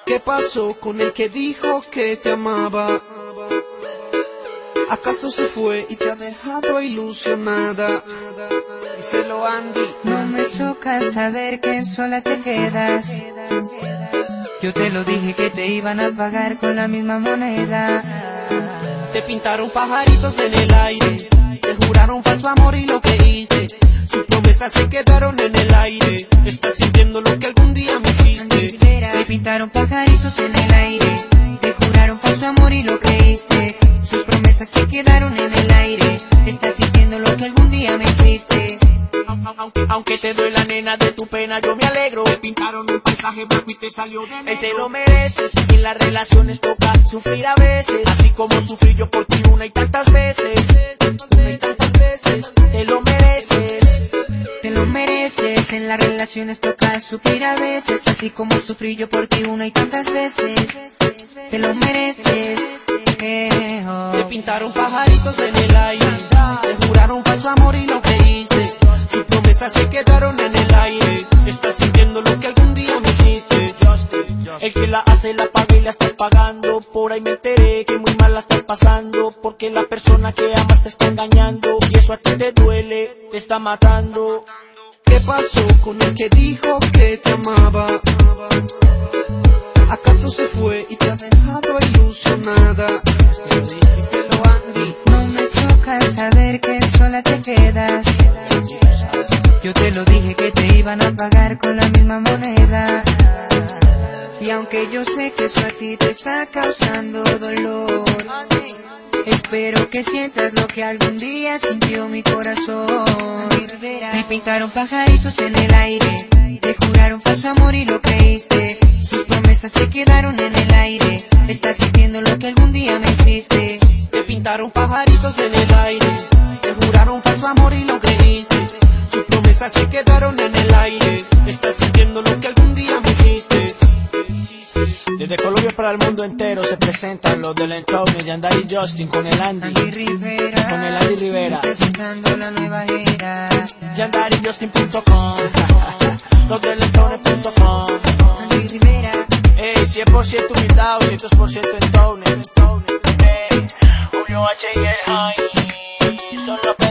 ¿Qué pasó con el que dijo que te amaba? ¿Acaso se fue y te ha dejado ilusionada? Díselo, Andy. No me choca saber que sola te quedas. Yo te lo dije que te iban a pagar con la misma moneda. Te pintaron pajaritos en el aire, te juraron falso amor y lo creíste. Sus promesas se quedaron en el aire. Estás sintiendo lo que algún día me hiciste. Te pintaron pajaritos en el aire, te juraron falso amor y lo creíste. Sus promesas se quedaron en el aire. Estás sintiendo lo que algún día me hiciste. Aunque te duela, nena, de tu pena yo me alegro. Te pintaron un paisaje blanco y te salió de negro. Él te lo mereces, y en las relaciones toca sufrir a veces, así como sufrí yo por ti una y tantas veces. Una y tantas veces, te lo mereces. Te lo mereces, en las relaciones toca sufrir a veces, así como sufrí yo por ti una y tantas veces. Te lo mereces. Te pintaron pajaritos en el aire, te juraron falso amor y lo creíste. Sus promesas se quedaron en el aire. Estás sintiendo lo que algún día me hiciste. El que la hace la paga y la estás pagando. Por ahí me enteré que muy mal la estás pasando, porque la persona que amas te está engañando, y eso a ti te duele, te está matando. ¿Qué pasó con el que dijo que te amaba? ¿Acaso se fue y te ha dejado ilusionada? Díselo, Andy. No me choca saber que sola te quedas. Yo te lo dije que te iban a pagar con la misma moneda. Y aunque yo sé que eso a ti te está causando dolor, espero que sientas lo que algún día sintió mi corazón. Te pintaron pajaritos en el aire, te juraron falso amor y lo creíste. Sus promesas se quedaron en el aire. Estás sintiendo lo que algún día me hiciste. Te pintaron pajaritos en el aire, te juraron falso amor y lo creíste. Sus promesas se quedaron en el aire. Estás sintiendo lo que algún día me hiciste. Desde Colombia para el mundo entero se presentan los del Entoune, Yandari y Justin con el Andy Rivera, con el Andy Rivera, presentando la nueva era. YandariJustin.com, los del Entoune.com. Andy Rivera, 100% humildad, 200% Entoune. Julio H y el High son los